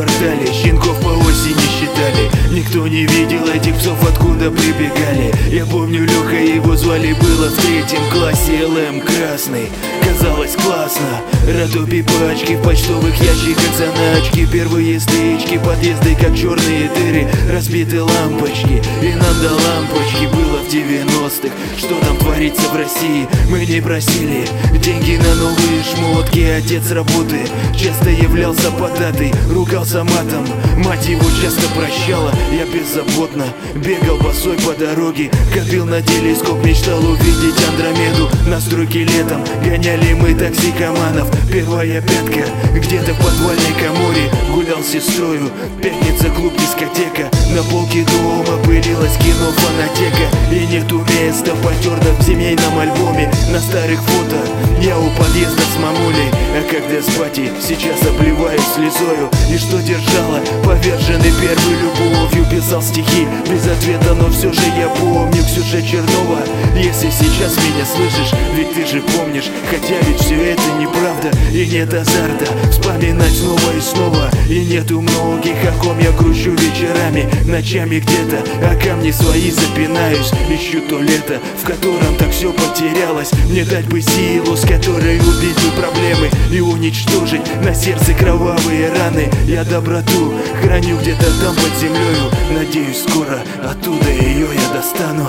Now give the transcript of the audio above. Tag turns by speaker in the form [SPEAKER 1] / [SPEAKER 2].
[SPEAKER 1] квартале, щенков по осени считали. Никто не видел этих псов, откуда прибегали. Я помню Лёха, его звали, было в 3 классе. ЛМ красный, казалось классно. Ротопи пачки в почтовых ящиках, заначки. Первые стычки, подъезды как черные дыры, разбиты лампочки. И нам до лампочки было в 90-х. Что там творится в России, мы не просили. Деньги на новые шмотки, отец работы часто являлся податой, ругался матом, мать его часто прощала. Я беззаботно бегал босой по дороге, копил на телескоп, мечтал увидеть Андромеду. На стройке летом гоняли мы токсикоманов. Первая пятка где-то в подвальной коморе, гулял с сестрою, пятница, клуб, дискотека. На полке дома пылилось кино, фонотека. И нету места потертых в семейном альбоме. На старых фото я у подъезда с мамулей, а когда спать сейчас обливаюсь слезою. И что держала поверженный первой любовью, писал стихи без ответа, но все же я помню Ксюша Чернова. Если сейчас меня слышишь, ведь ты же помнишь, хотя ведь все это неправда. И нет азарта вспоминать снова и снова. И нету многих, о ком я кручу вечерами, ночами где-то, а камни свои запинаюсь. Ищу то лето, в котором так все потерялось. Мне дать бы силу, с которой убить бы проблемы и уничтожить на сердце кровавые раны. Я доброту храню где-то там под землею, надеюсь, скоро оттуда ее я достану.